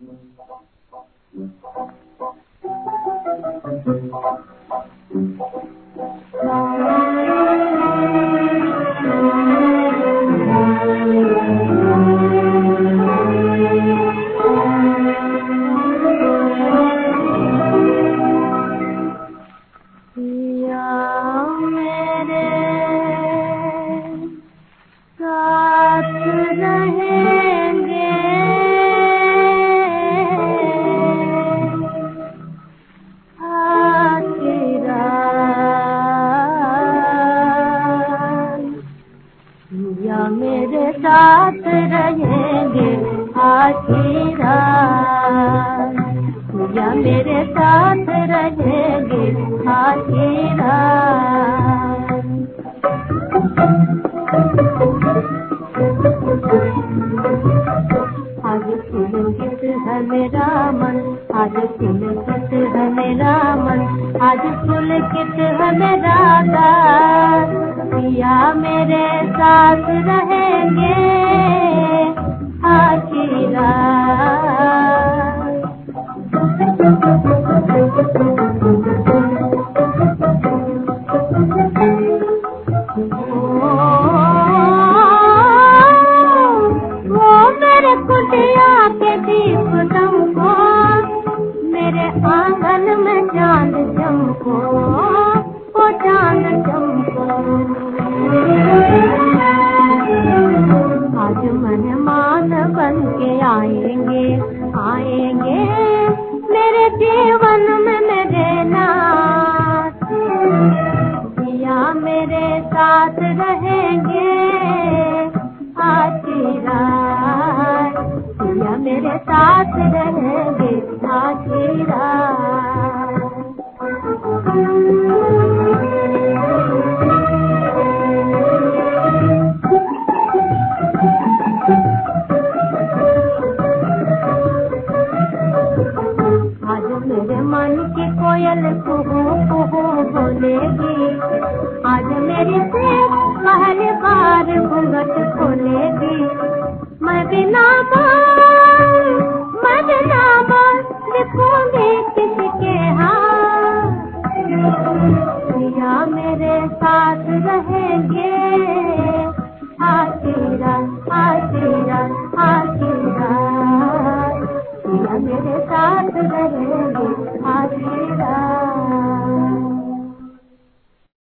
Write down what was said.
मेरे साथ रहेंगे आखिर रात, या मेरे साथ रहेंगे आखिर रात। आज पुलकित है मेरा मन, आज पुलकित है मेरा मन, आज पुलकित है मेरा दास, या मेरे साथ रहेंगे आखिर रात। वो मेरे कुटिया के दीप दमको, मेरे आंगन में चांद चमको, वो चांद चमको। आज मेहमान बन के आएंगे, आएंगे मेरे जीवन में मेरे नाथ, या मेरे साथ रहेंगे आखिर रात, या मेरे साथ रहेंगे आखिर रात। आज मेरे मन की कोयल कुहू कुहू बोलेगी, आज मेरी सेठ पहली बार घूंघट खोलेगी, मैं बिना